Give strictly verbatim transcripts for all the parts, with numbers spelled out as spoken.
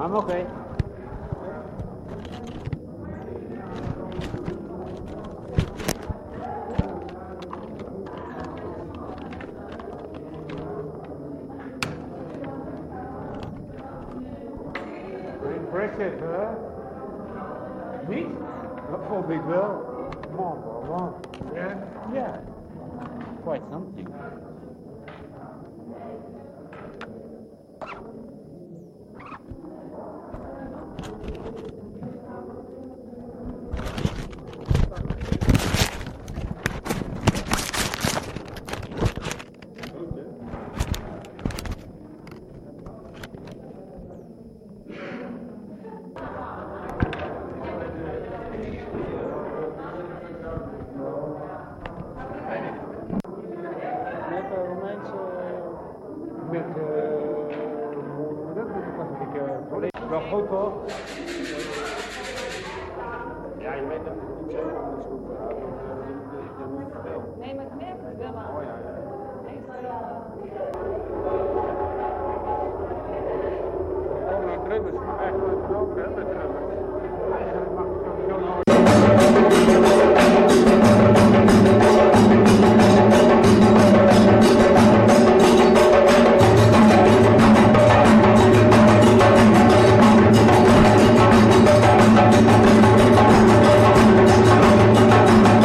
I'm okay. Brexit, hè? Niet? Dat vond ik wel. Man, man, man. Yeah? Yeah. Quite something. Wel goed toch? Ja, je weet dat het niet zo goed is goed. Nee, maar het werkt wel aan. Oh ja, ja. Oh, nou, drummers. Eigenlijk ook, hè, met drummers. Eigenlijk mag ik sowieso nooit. Thank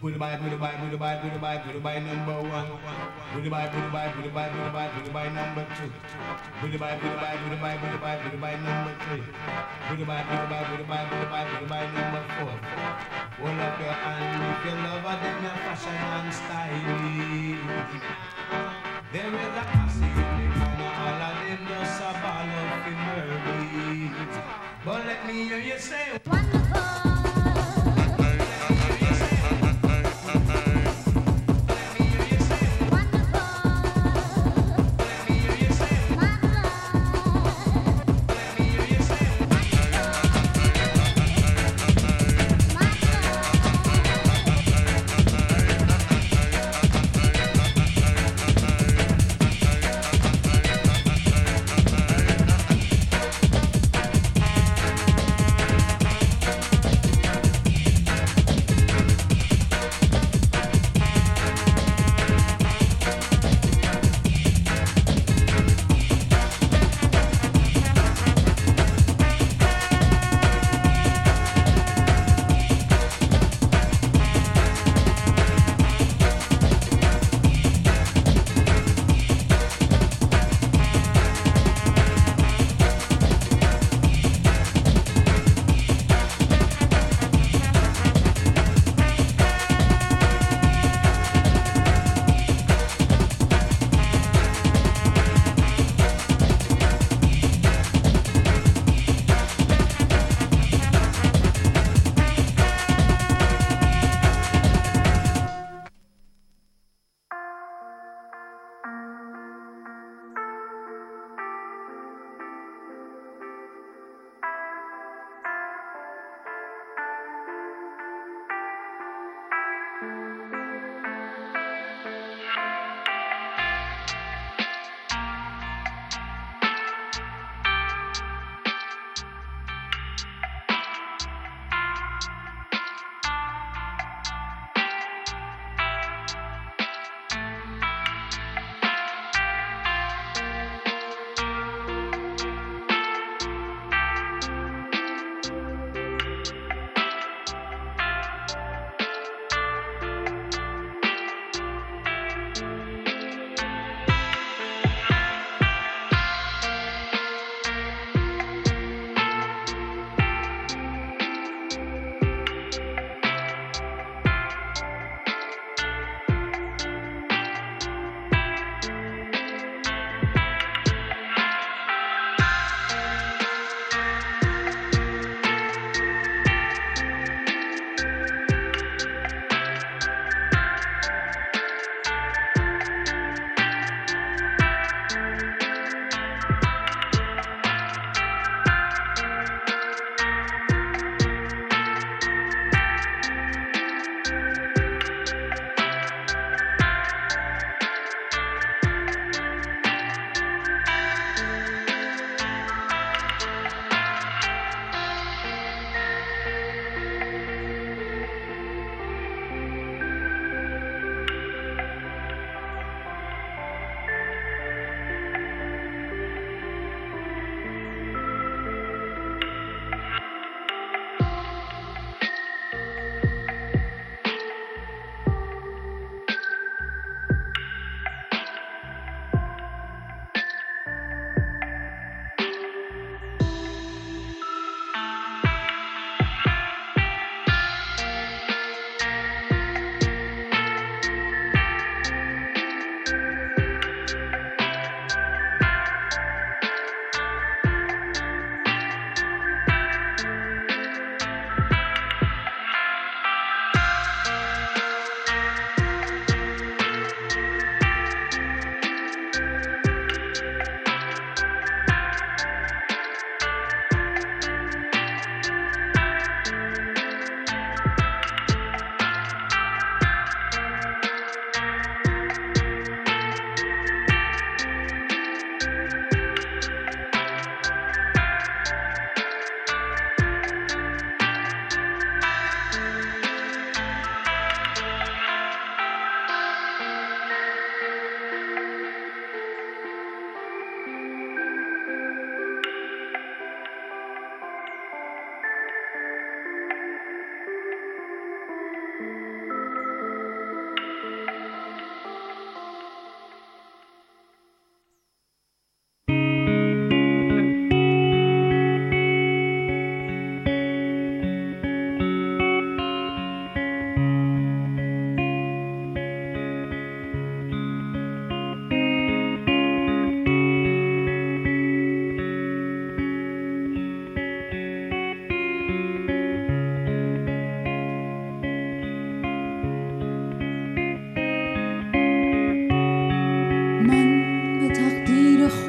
Goodbye, goodbye, goodbye, goodbye, goodbye number one. Goodbye, goodbye, goodbye, goodbye, goodbye number two. Goodbye, goodbye, goodbye, goodbye, goodbye number three. Goodbye, goodbye, goodbye, goodbye, goodbye number four. Hold up your hand if you love her, then your fashion and style. There is a posse in the corner, all of them just a ball of emergency. But let me hear you say wonderful.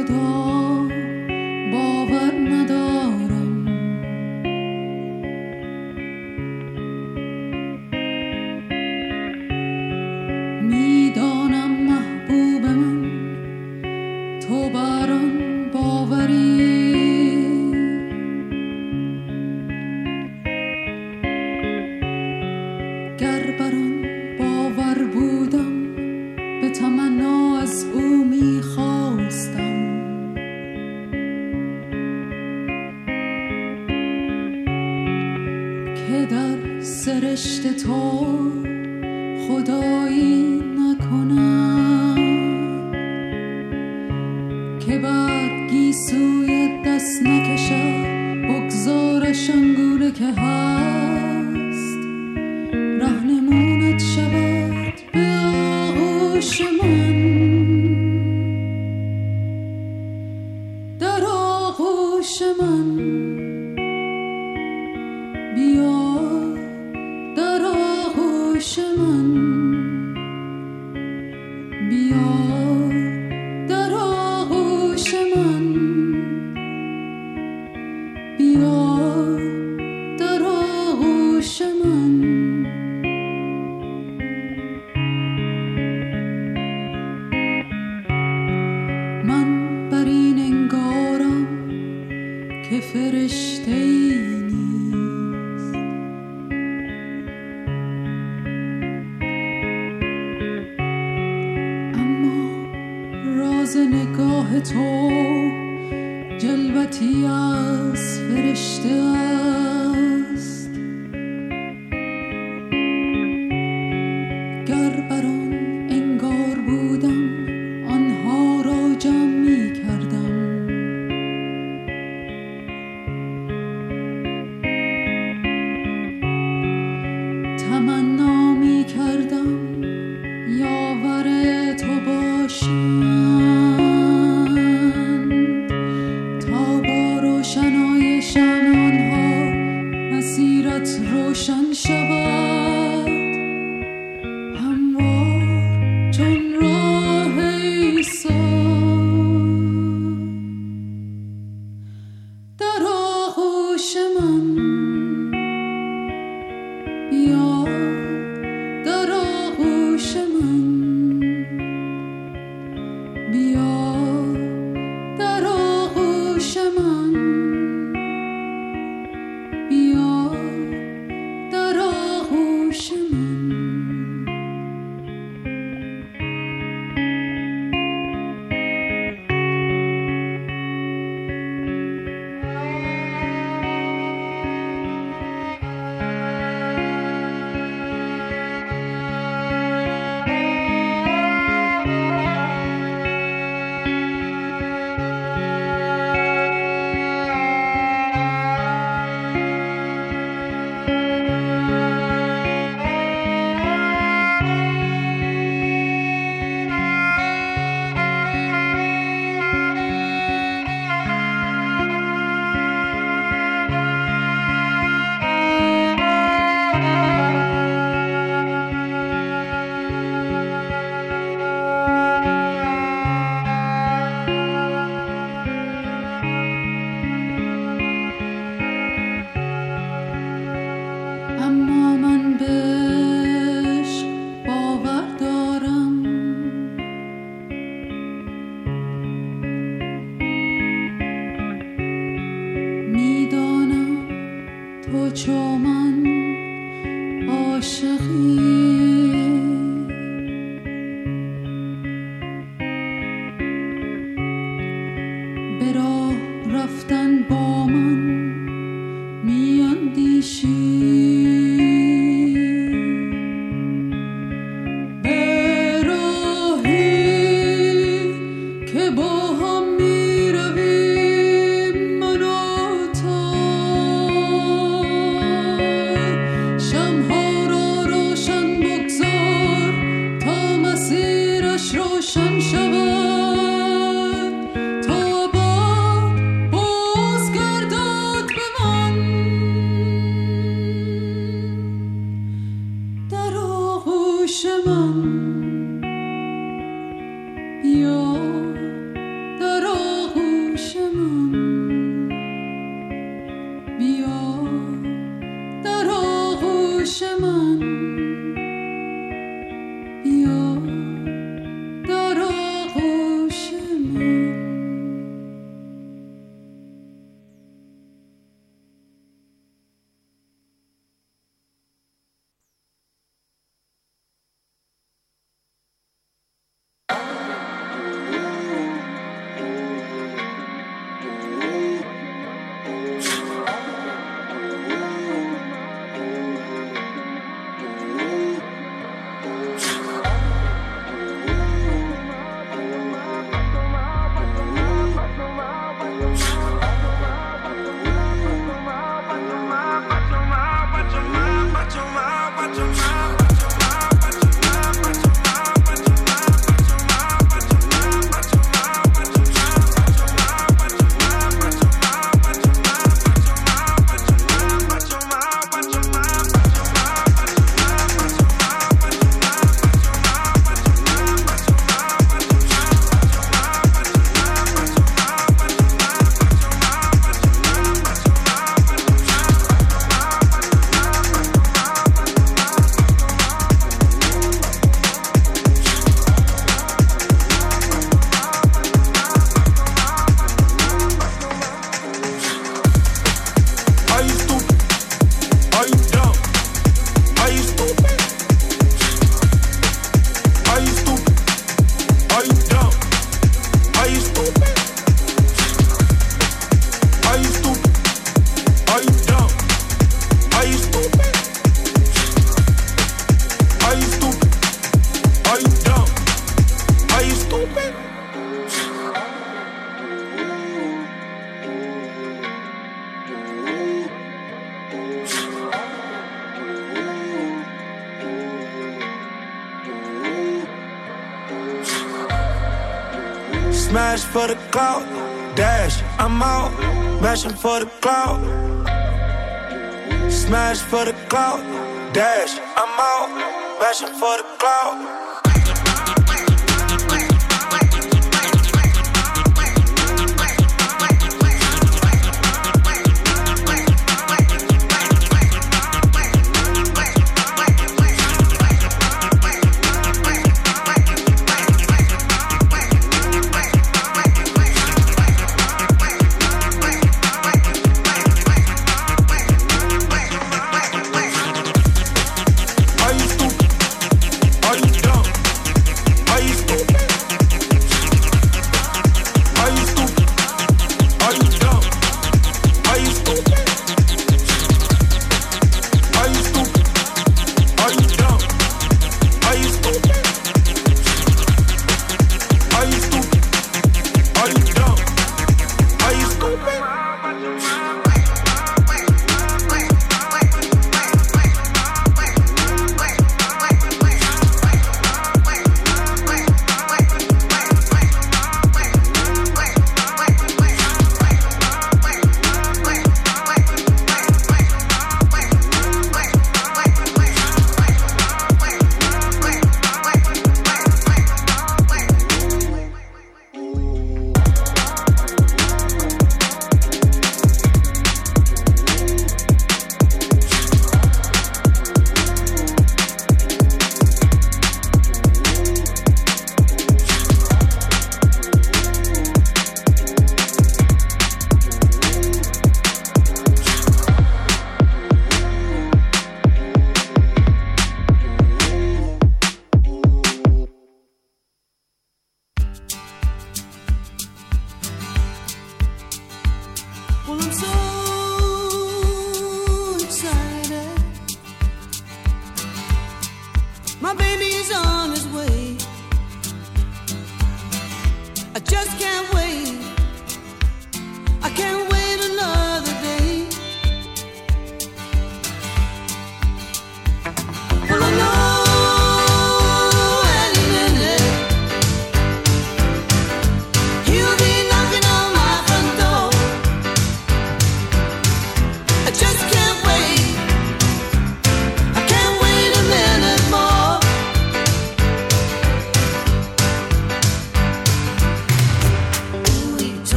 خدا باور ندارم. میدانم محبوب من تو بر آن باوری، گر بر آن باور بودم به تمنا از او میخواستم. که در سرشت تو خدایی نکنم، که بر گیسوی دست نکشد بگذارش آنگونه که هست، رهنمونت شود به آغوش من، در آغوش من بیا، در آغوش من بیا، در آغوش من بیا، در آغوش من. من بر این انگارم که فرشته‌ای نیست، اما راز نگاه تو جلوتی از فرشته است. گر بر آن انگار بودم آنها را جمع می کردم. تمنا می کردم یاور تو باشند تا با روشنای شمع آنها مسیرت روشن شود، هموار چون راه عیسی. در آغوش من بیا، در آغوش من بیا، در آغوش من بیا، در آغوش من. اما من به عشق باور دارم، میدانم تو چو من عاشقی. به راه رفتن با من میاندیشی، به راهی که با هم میرویم من و تو. شمع‌ها را روشن بگذار تا مسیرش روشن شود، تا ابد بازگردد به من. در آغوش من بیا، در آغوش Are you stupid? Are you dumb? Are you stupid? Smash for the clout, dash, I'm out, mashing for the clout. Smash for the clout, dash, I'm out, mashing for the clout.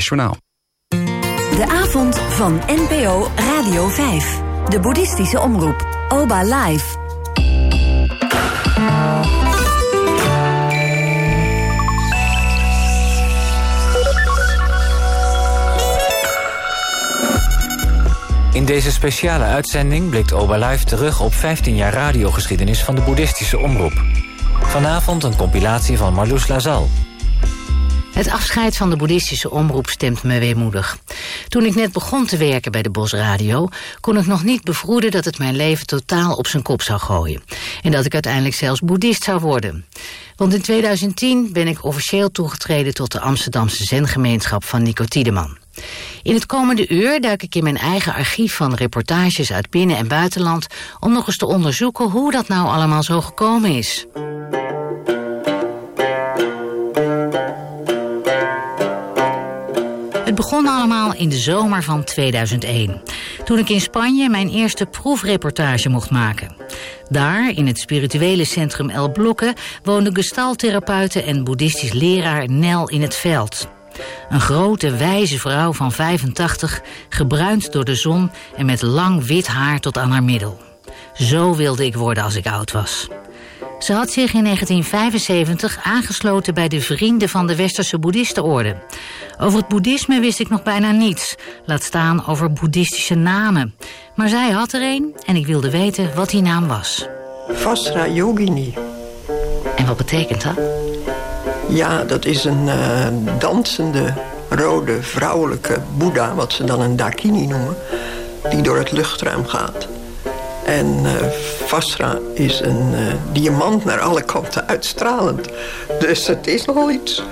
S Journaal. De avond van N P O Radio vijf. De boeddhistische omroep. Oba Live. In deze speciale uitzending blikt Oba Live terug op vijftien jaar radiogeschiedenis van de boeddhistische omroep. Vanavond een compilatie van Marloes Lazal. Het afscheid van de boeddhistische omroep stemt me weemoedig. Toen ik net begon te werken bij de Bosradio, kon ik nog niet bevroeden dat het mijn leven totaal op zijn kop zou gooien. En dat ik uiteindelijk zelfs boeddhist zou worden. Want in tweeduizend tien ben ik officieel toegetreden tot de Amsterdamse zengemeenschap van Nico Tiedemann. In het komende uur duik ik in mijn eigen archief van reportages uit binnen- en buitenland om nog eens te onderzoeken hoe dat nou allemaal zo gekomen is. Het begon allemaal in de zomer van tweeduizend één. Toen ik in Spanje mijn eerste proefreportage mocht maken. Daar, in het spirituele centrum El Bloque, woonde gestaltherapeute en boeddhistisch leraar Nel in het Veld. Een grote, wijze vrouw van vijfentachtig, gebruind door de zon en met lang wit haar tot aan haar middel. Zo wilde ik worden als ik oud was. Ze had zich in negentien vijfenzeventig aangesloten bij de Vrienden van de Westerse Boeddhistenorde. Over het boeddhisme wist ik nog bijna niets, laat staan over boeddhistische namen. Maar zij had er een en ik wilde weten wat die naam was. Vajrayogini. En wat betekent dat? Ja, dat is een uh, dansende, rode, vrouwelijke boeddha, wat ze dan een dakini noemen, die door het luchtruim gaat. En uh, Vajra is een uh, diamant naar alle kanten uitstralend. Dus het is nogal iets.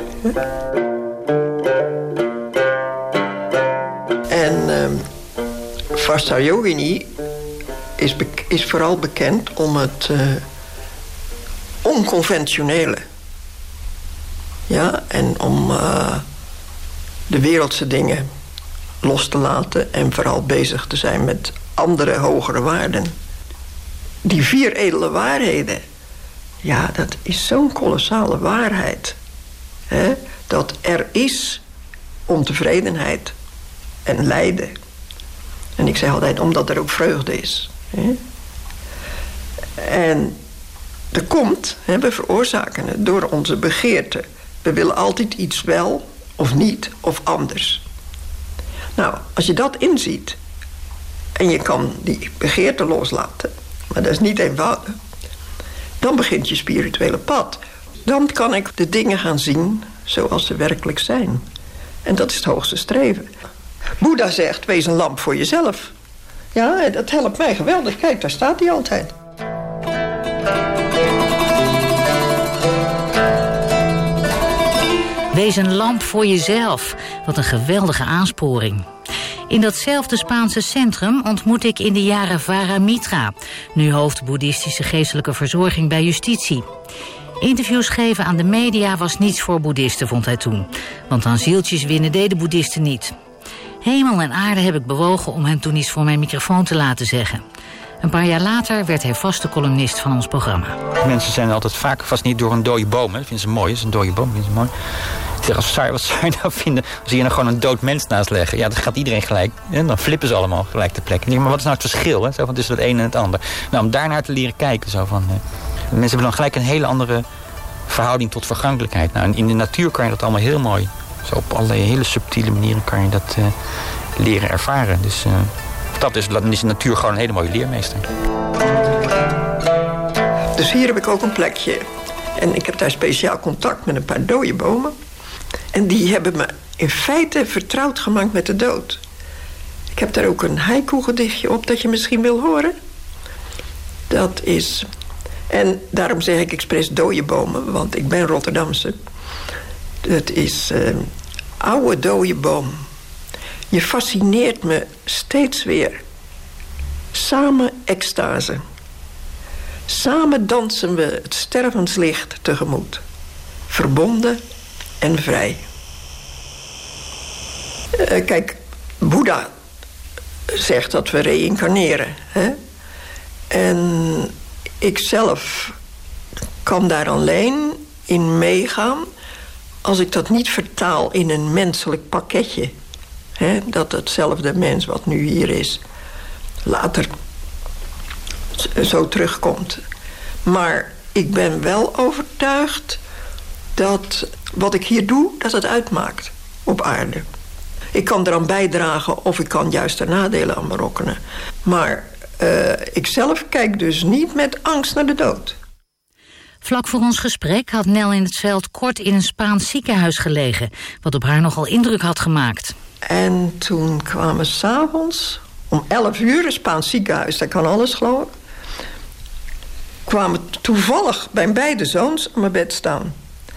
En uh, Vajrayogini is, is vooral bekend om het uh, onconventionele. Ja, en om uh, de wereldse dingen los te laten en vooral bezig te zijn met andere hogere waarden. Die vier edele waarheden, ja, dat is zo'n kolossale waarheid. Hè? Dat er is ontevredenheid en lijden. En ik zeg altijd, omdat er ook vreugde is. Hè? En er komt, hè, we veroorzaken het door onze begeerte. We willen altijd iets wel, of niet, of anders. Nou, als je dat inziet en je kan die begeerte loslaten, maar dat is niet eenvoudig, dan begint je spirituele pad. Dan kan ik de dingen gaan zien zoals ze werkelijk zijn. En dat is het hoogste streven. Boeddha zegt, wees een lamp voor jezelf. Ja, dat helpt mij geweldig. Kijk, daar staat hij altijd. Wees een lamp voor jezelf. Wat een geweldige aansporing. In datzelfde Spaanse centrum ontmoet ik in de jaren Vara Mitra, nu hoofd boeddhistische geestelijke verzorging bij justitie. Interviews geven aan de media was niets voor boeddhisten, vond hij toen. Want aan zieltjes winnen deden boeddhisten niet. Hemel en aarde heb ik bewogen om hem toen iets voor mijn microfoon te laten zeggen. Een paar jaar later werd hij vaste columnist van ons programma. Mensen zijn altijd vaak vast niet door een dode boom. Hè. Dat vinden ze mooi. Dat is een dode boom. Vinden ze mooi. Ik zeg, als saai, wat zou je nou vinden als je hier nou gewoon een dood mens naast leggen? Ja, dan gaat iedereen gelijk. En dan flippen ze allemaal gelijk de plek. Ik denk, maar wat is nou het verschil, hè? Zo van tussen het een en het ander? Nou, om daarnaar te leren kijken. Zo van, eh, mensen hebben dan gelijk een hele andere verhouding tot vergankelijkheid. Nou, in de natuur kan je dat allemaal heel mooi. Zo op allerlei hele subtiele manieren kan je dat uh, leren ervaren. Dus uh, dat is, dan is de natuur gewoon een hele mooie leermeester. Dus hier heb ik ook een plekje. En ik heb daar speciaal contact met een paar dode bomen. En die hebben me in feite vertrouwd gemaakt met de dood. Ik heb daar ook een haiku-gedichtje op dat je misschien wil horen. Dat is... En daarom zeg ik expres dode bomen, want ik ben Rotterdamse. Het is... Uh, oude dode boom. Je fascineert me steeds weer. Samen extase. Samen dansen we het stervenslicht tegemoet. Verbonden en vrij. Uh, kijk, Boeddha zegt dat we reïncarneren. Hè? En ik zelf kan daar alleen in meegaan als ik dat niet vertaal in een menselijk pakketje... Hè, dat hetzelfde mens wat nu hier is... later zo terugkomt. Maar ik ben wel overtuigd dat wat ik hier doe, dat het uitmaakt op aarde. Ik kan eraan bijdragen of ik kan juist er nadelen aan berokkenen. Maar uh, ik zelf kijk dus niet met angst naar de dood. Vlak voor ons gesprek had Nel in het Veld kort in een Spaans ziekenhuis gelegen... wat op haar nogal indruk had gemaakt. En toen kwamen 's avonds om elf uur, een Spaans ziekenhuis, daar kan alles geloof ik... kwamen toevallig mijn beide zoons aan mijn bed staan.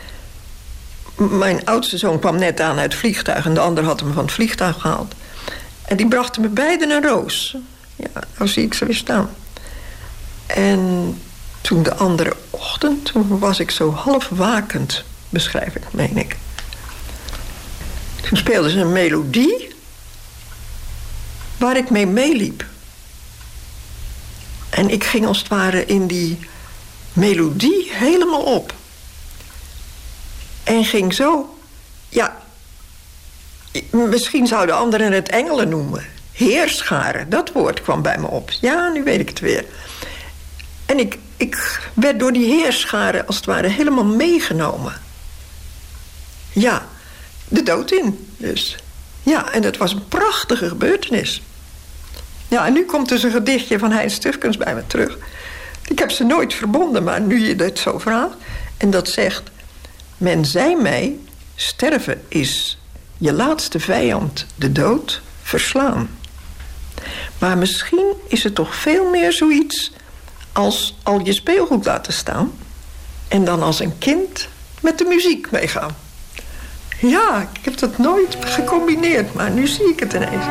Mijn oudste zoon kwam net aan uit het vliegtuig... en de ander had hem van het vliegtuig gehaald. En die brachten me beiden een roos. Ja, nou zie ik ze weer staan. En toen de andere ochtend, toen was ik zo half wakend, beschrijf ik, meen ik. Toen speelden ze een melodie waar ik mee meeliep. En ik ging als het ware in die melodie helemaal op. En ging zo, ja, misschien zouden anderen het engelen noemen. Heerscharen, dat woord kwam bij me op. Ja, nu weet ik het weer. En ik, ik werd door die heerscharen als het ware helemaal meegenomen. Ja, de dood in dus. Ja, en dat was een prachtige gebeurtenis. Ja, en nu komt dus een gedichtje van Heinz Stufkens bij me terug. Ik heb ze nooit verbonden, maar nu je dit zo vraagt. En dat zegt... Men zei mij, sterven is je laatste vijand, de dood, verslaan. Maar misschien is het toch veel meer zoiets als al je speelgoed laten staan... en dan als een kind met de muziek meegaan. Ja, ik heb dat nooit gecombineerd, maar nu zie ik het ineens.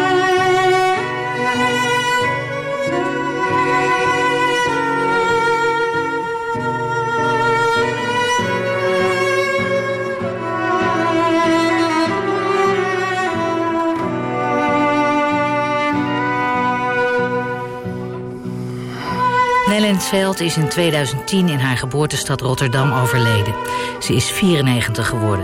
Nel in het Veld is in tweeduizend tien in haar geboortestad Rotterdam overleden. Ze is vierennegentig geworden.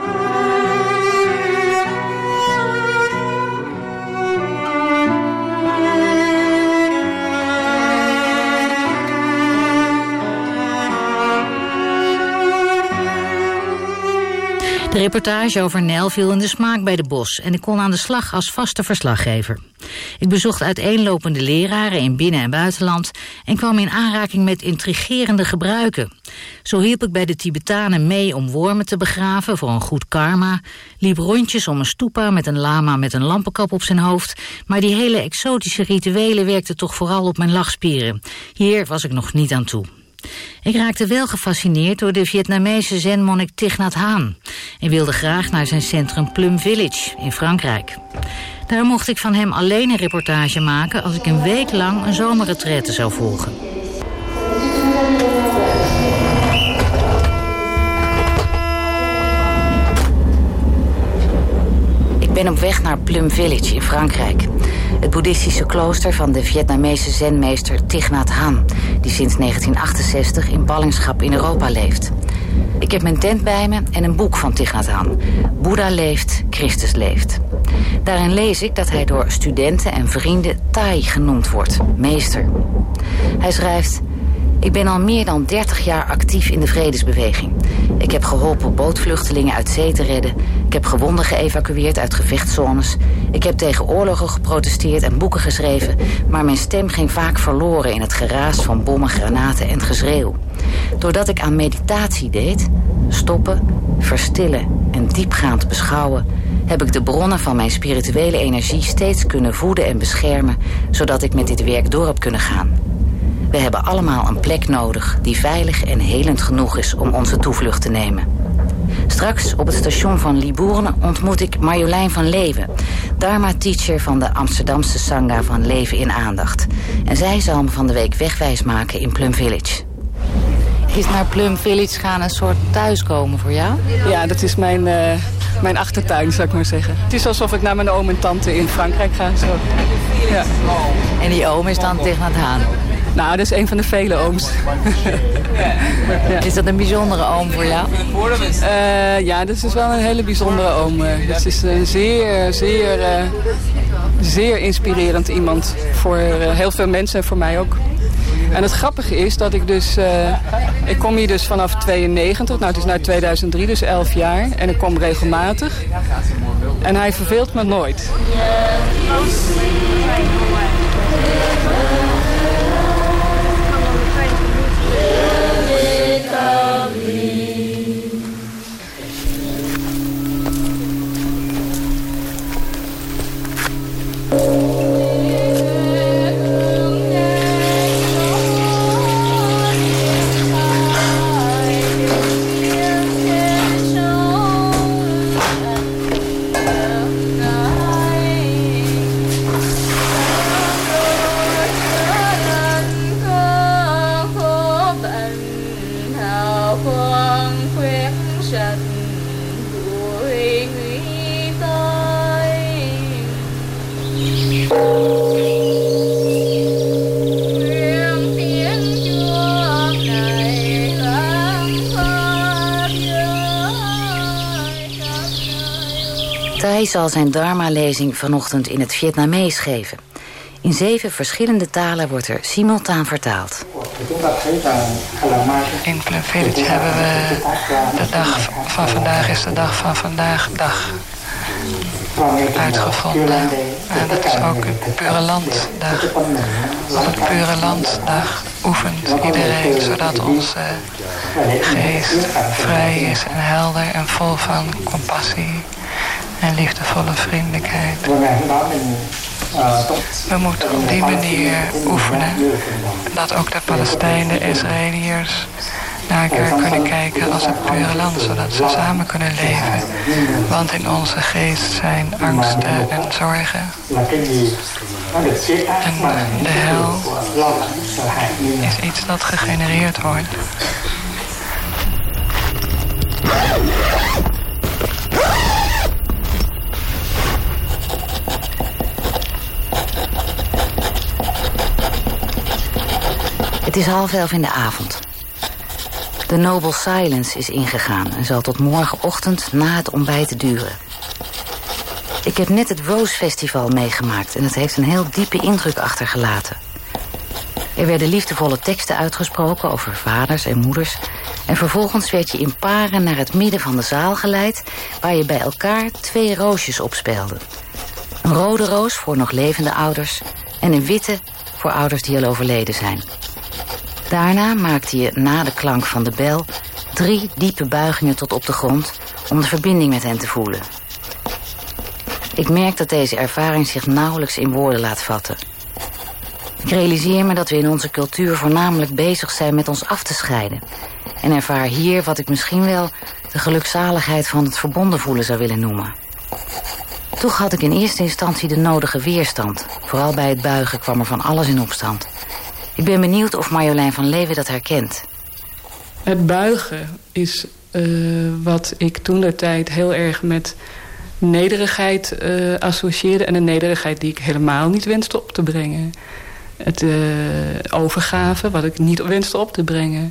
De reportage over Nel viel in de smaak bij de Bos en ik kon aan de slag als vaste verslaggever. Ik bezocht uiteenlopende leraren in binnen- en buitenland en kwam in aanraking met intrigerende gebruiken. Zo hielp ik bij de Tibetanen mee om wormen te begraven voor een goed karma, liep rondjes om een stupa met een lama met een lampenkap op zijn hoofd, maar die hele exotische rituelen werkten toch vooral op mijn lachspieren. Hier was ik nog niet aan toe. Ik raakte wel gefascineerd door de Vietnamese zenmonnik Thich Nhat Hanh en wilde graag naar zijn centrum Plum Village in Frankrijk. Daar mocht ik van hem alleen een reportage maken als ik een week lang een zomerretraite zou volgen. Ik ben op weg naar Plum Village in Frankrijk. Het boeddhistische klooster van de Vietnamese zenmeester Thich Nhat Hanh, die sinds negentien achtenzestig in ballingschap in Europa leeft. Ik heb mijn tent bij me en een boek van Thich Nhat Hanh. Boeddha leeft, Christus leeft. Daarin lees ik dat hij door studenten en vrienden Thai genoemd wordt, meester. Hij schrijft: ik ben al meer dan dertig jaar actief in de vredesbeweging. Ik heb geholpen bootvluchtelingen uit zee te redden. Ik heb gewonden geëvacueerd uit gevechtszones. Ik heb tegen oorlogen geprotesteerd en boeken geschreven, maar mijn stem ging vaak verloren in het geraas van bommen, granaten en het geschreeuw. Doordat ik aan meditatie deed, stoppen, verstillen en diepgaand beschouwen, heb ik de bronnen van mijn spirituele energie steeds kunnen voeden en beschermen, zodat ik met dit werk door heb kunnen gaan. We hebben allemaal een plek nodig die veilig en helend genoeg is om onze toevlucht te nemen. Straks op het station van Libourne ontmoet ik Marjolein van Leeuwen, Dharma-teacher van de Amsterdamse Sangha van Leven in Aandacht. En zij zal me van de week wegwijs maken in Plum Village. Is naar Plum Village gaan een soort thuiskomen voor jou? Ja, dat is mijn, uh, mijn achtertuin, zou ik maar zeggen. Het is alsof ik naar mijn oom en tante in Frankrijk ga. Zo. Ja. En die oom is dan Thich Nhat Hanh? Nou, dat is een van de vele ooms. Ja. Is dat een bijzondere oom voor jou? Uh, ja, dat is wel een hele bijzondere oom. Het is een zeer, zeer, uh, zeer inspirerend iemand voor uh, heel veel mensen en voor mij ook. En het grappige is dat ik dus... Uh, ik kom hier dus vanaf tweeënnegentig. Nou, het is nu tweeduizend drie, dus elf jaar. En ik kom regelmatig. En hij verveelt me nooit. Thai zal zijn Dharma-lezing vanochtend in het Vietnamees geven. In zeven verschillende talen wordt er simultaan vertaald. In Plum Village hebben we de dag van vandaag is de dag van vandaag dag uitgevonden. En dat is ook het Pure Landdag. Op het Pure Landdag oefent iedereen zodat onze geest vrij is en helder en vol van compassie en liefdevolle vriendelijkheid. We moeten op die manier oefenen dat ook de Palestijnen, de Israëliërs naar elkaar kunnen kijken als het pure land, zodat ze samen kunnen leven. Want in onze geest zijn angsten en zorgen. En de hel is iets dat gegenereerd wordt. Het is half elf in de avond. De Noble Silence is ingegaan en zal tot morgenochtend na het ontbijt duren. Ik heb net het Rose Festival meegemaakt en het heeft een heel diepe indruk achtergelaten. Er werden liefdevolle teksten uitgesproken over vaders en moeders en vervolgens werd je in paren naar het midden van de zaal geleid waar je bij elkaar twee roosjes opspeelde. Een rode roos voor nog levende ouders en een witte voor ouders die al overleden zijn. Daarna maakte je na de klank van de bel drie diepe buigingen tot op de grond om de verbinding met hen te voelen. Ik merk dat deze ervaring zich nauwelijks in woorden laat vatten. Ik realiseer me dat we in onze cultuur voornamelijk bezig zijn met ons af te scheiden en ervaar hier wat ik misschien wel de gelukzaligheid van het verbonden voelen zou willen noemen. Toch had ik in eerste instantie de nodige weerstand. Vooral bij het buigen kwam er van alles in opstand. Ik ben benieuwd of Marjolein van Leeuwen dat herkent. Het buigen is uh, wat ik toentertijd heel erg met nederigheid uh, associeerde. En een nederigheid die ik helemaal niet wenste op te brengen. Het uh, overgave, wat ik niet wenste op te brengen.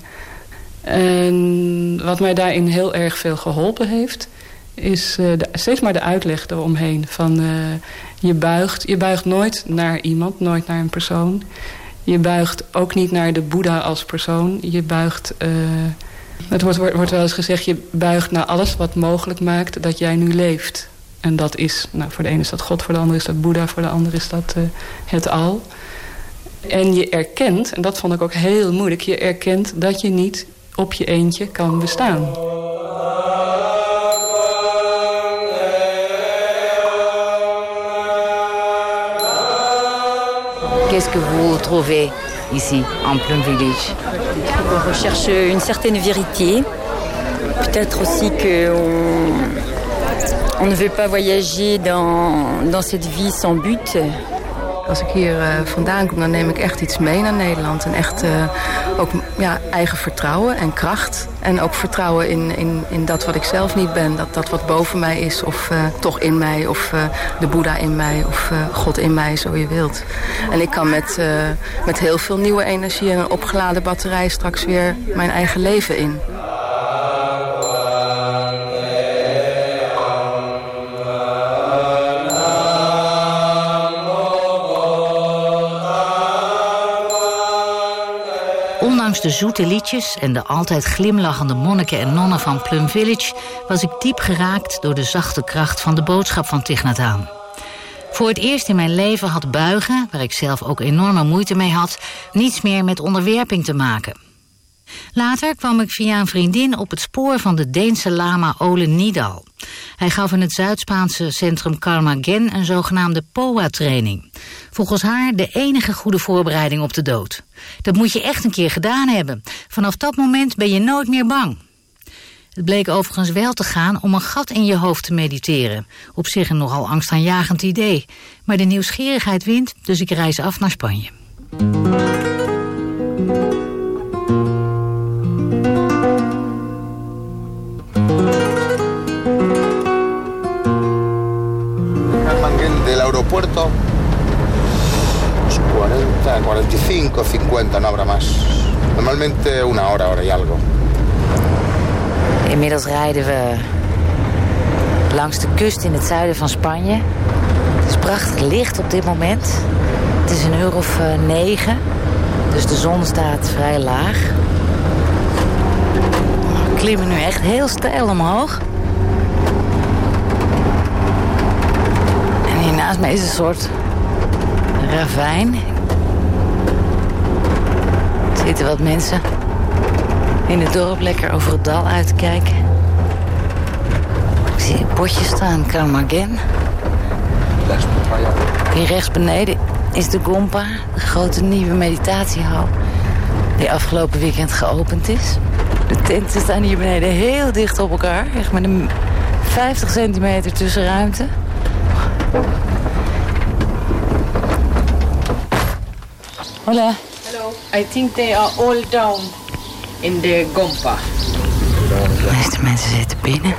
En wat mij daarin heel erg veel geholpen heeft, is uh, de, steeds maar de uitleg eromheen. Van, uh, je, buigt, je buigt nooit naar iemand, nooit naar een persoon. Je buigt ook niet naar de Boeddha als persoon. Je buigt, uh, het wordt, wordt, wordt wel eens gezegd, je buigt naar alles wat mogelijk maakt dat jij nu leeft. En dat is, nou, voor de ene is dat God, voor de andere is dat Boeddha, voor de andere is dat uh, het al. En je erkent, en dat vond ik ook heel moeilijk, je erkent dat je niet op je eentje kan bestaan. Qu'est-ce que vous trouvez ici, en Plum Village? On recherche une certaine vérité. Peut-être aussi qu'on on ne veut pas voyager dans, dans cette vie sans but. Als ik hier uh, vandaan kom, dan neem ik echt iets mee naar Nederland. En echt uh, ook ja, eigen vertrouwen en kracht. En ook vertrouwen in, in, in dat wat ik zelf niet ben. Dat dat wat boven mij is, of uh, toch in mij, of uh, de Boeddha in mij, of uh, God in mij, zo je wilt. En ik kan met, uh, met heel veel nieuwe energie en een opgeladen batterij straks weer mijn eigen leven in. Ondanks de zoete liedjes en de altijd glimlachende monniken en nonnen van Plum Village was ik diep geraakt door de zachte kracht van de boodschap van Thich Nhat Hanh. Voor het eerst in mijn leven had buigen, waar ik zelf ook enorme moeite mee had, niets meer met onderwerping te maken. Later kwam ik via een vriendin op het spoor van de Deense lama Ole Nidal. Hij gaf in het Zuid-Spaanse centrum Karma Gen een zogenaamde P O A-training. Volgens haar de enige goede voorbereiding op de dood. Dat moet je echt een keer gedaan hebben. Vanaf dat moment ben je nooit meer bang. Het bleek overigens wel te gaan om een gat in je hoofd te mediteren. Op zich een nogal angstaanjagend idee. Maar de nieuwsgierigheid wint, dus ik reis af naar Spanje. Del aeropuerto cuarenta, cuarenta y cinco, cincuenta, no habrá más. Normalmente una hora, hora y algo. Inmiddels rijden we langs de kust in het zuiden van Spanje. Het is prachtig licht op dit moment. Het is een uur of uh, negen, dus de zon staat vrij laag. We klimmen nu echt heel steil omhoog. En hier naast mij is een soort ravijn. Er zitten wat mensen in het dorp lekker over het dal uit te kijken. Ik zie een bordje staan, Karma Gen. Hier rechts beneden is de Gompa, de grote nieuwe meditatiehal, die afgelopen weekend geopend is. De tenten staan hier beneden heel dicht op elkaar, echt met een vijftig centimeter tussenruimte. Hola. Hello. I think they are all down in the Gompa. De meeste mensen zitten binnen.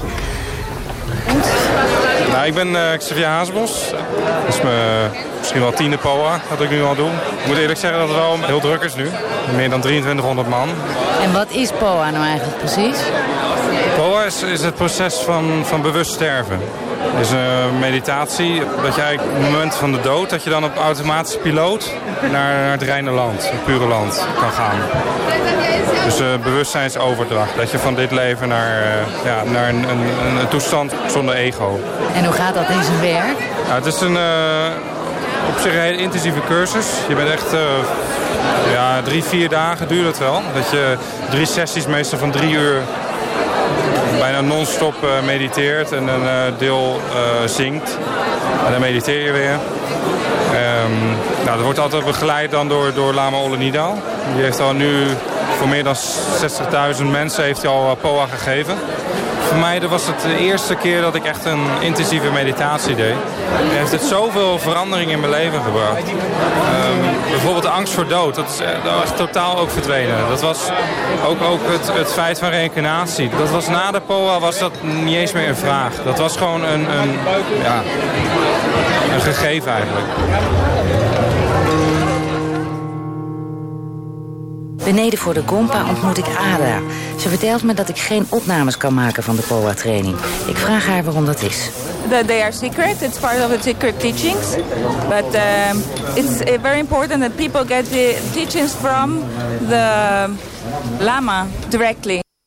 Nou, ik ben uh, Xavier Haasbos. Dat is mijn misschien wel tiende P O A dat ik nu al doe. Ik moet eerlijk zeggen dat het wel heel druk is nu. Meer dan drieëntwintighonderd man. En wat is P O A nou eigenlijk precies? P O A is, is het proces van, van bewust sterven. Het is een meditatie dat je eigenlijk op het moment van de dood, dat je dan op automatische piloot naar, naar het reine land, het pure land kan gaan. Dus uh, bewustzijnsoverdracht. Dat je van dit leven naar, uh, ja, naar een, een, een toestand zonder ego. En hoe gaat dat in zijn werk? Nou, het is een, uh, op zich een hele intensieve cursus. Je bent echt uh, ja, drie, vier dagen duurt het wel. Dat je drie sessies meestal van drie uur bijna non-stop uh, mediteert en een uh, deel uh, zingt. En dan mediteer je weer. Um, nou, dat wordt altijd begeleid dan door, door Lama Ole Nidal. Die heeft al nu voor meer dan zestigduizend mensen heeft hij al P O A gegeven. Voor mij was het de eerste keer dat ik echt een intensieve meditatie deed. Hij heeft het zoveel verandering in mijn leven gebracht. Um, bijvoorbeeld de angst voor dood, dat is, dat was totaal ook verdwenen. Dat was ook, ook het, het feit van reïncarnatie. Dat was na de P O A was dat niet eens meer een vraag. Dat was gewoon een, een, ja, een gegeven eigenlijk. Beneden voor de Gompa ontmoet ik Ada. Ze vertelt me dat ik geen opnames kan maken van de P O A-training. Ik vraag haar waarom dat is. That they are secret. It's part of the secret teachings. But um, it's uh, very important that people get the teachings from the Lama directly.